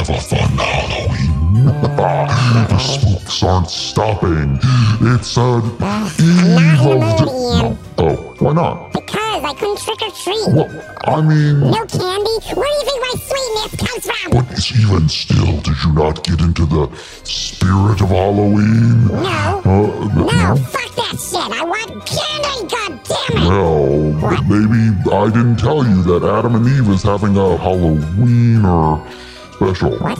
a fun Halloween. The spooks aren't stopping. It's an eve of... Oh, why not? Because I couldn't trick or treat. Well, I mean... No candy? Where do you think my sweetness comes from? But even still, did you not get into the spirit of Halloween? No, fuck that shit. I want candy, goddammit. Well, but maybe I didn't tell you that Adam and Eve is having a Halloween or special. What?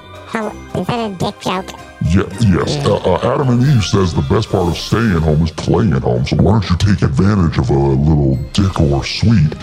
Is that a dick joke? Yes. Adam and Eve says the best part of staying home is playing at home, so why don't you take advantage of a little dick or sweet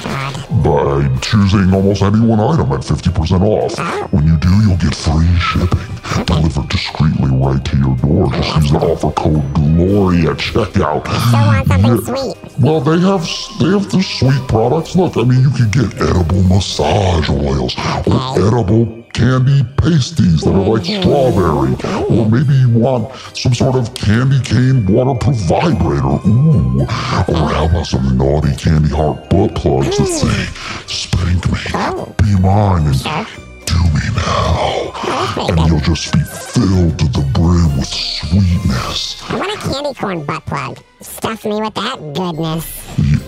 by choosing almost any one item at 50% off. When you do, you'll get free shipping delivered discreetly right to your door. Just use the offer code GLORY at checkout. Still want something sweet. Well, they have the sweet products. Look, I mean, you can get edible massage oils or edible candy pasties that are like strawberry, or maybe you want some sort of candy cane waterproof vibrator. Ooh, or how about some naughty candy heart butt plugs that say, spank me, be mine, and do me now. And you'll just be filled to the brim with sweetness. I want a candy corn butt plug. Stuff me with that goodness.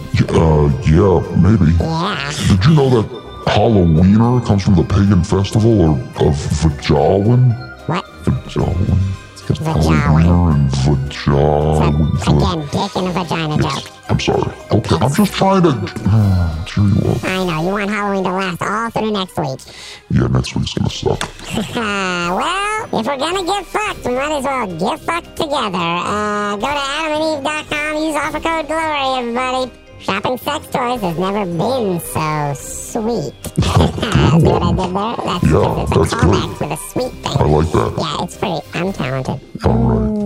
Yeah, maybe. Yeah. Did you know that Halloweener comes from the pagan festival of Vajawin? What? Vajawin. Vajawin. And Vajawin. Again, dick and a vagina joke. I'm sorry. Okay, I'm just trying to cheer you up. I know, you want Halloween to last all through next week. Yeah, next week's gonna suck. Well, if we're gonna get fucked, we might as well get fucked together. Go to adamandeve.com, use offer code GLORY, everybody. Shopping sex toys has never been so sweet. See what I did there? That's good. callback for the sweet thing. I like that. Yeah, it's pretty. I'm talented. All right.